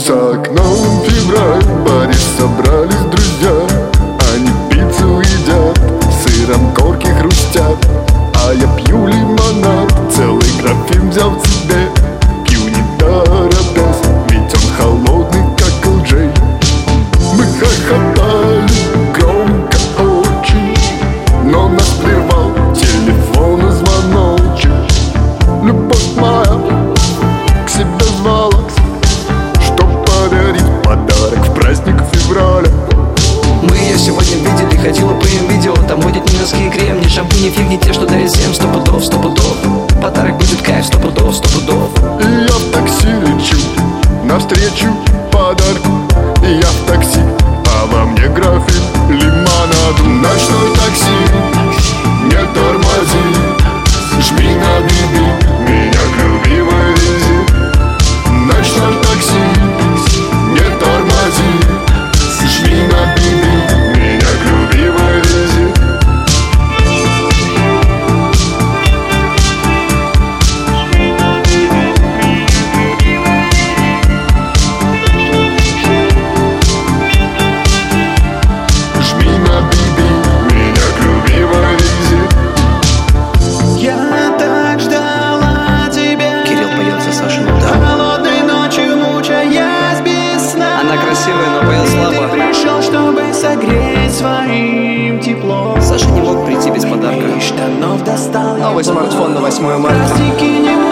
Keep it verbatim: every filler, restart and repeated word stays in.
За окном февраль, в баре собрались друзья. Они пиццу едят, сыром корки хрустят. А я пью лимонад, целый графин взял себе. Пью не торопясь, ведь он холодный, как элджей. Мы хохотали громко очень, но нас прервал телефонный звоночек. Любовь моя к себе звала, чтоб подарить подарок в праздник февраля. Мы ее сегодня видели, ходила по им видео. Там будет ни носки и крем, ни шампунь, ни фиг, ни те, что дарит всем. Сто пудов, сто пудов, подарок будет кайф, сто пудов, сто пудов. И я в такси лечу навстречу подарку. И я в такси, а во мне графин лимонаду. Ночной такси, не тормози, жми на биби, меня к любимой вези. Ночной такси, не тормози, жми на биби, меня к любимой вези. Жми на биби, меня к любимой вези. Я так ждала тебя. Кирилл поет за Сашину, да. Холодной ночью, мучаясь без сна. Она красивая, но поет слабо. Ты пришел, чтобы согреть своим теплом. Саша не мог прийти без подарка. И штанов достал. Новый смартфон на восьмое марта. Пластики не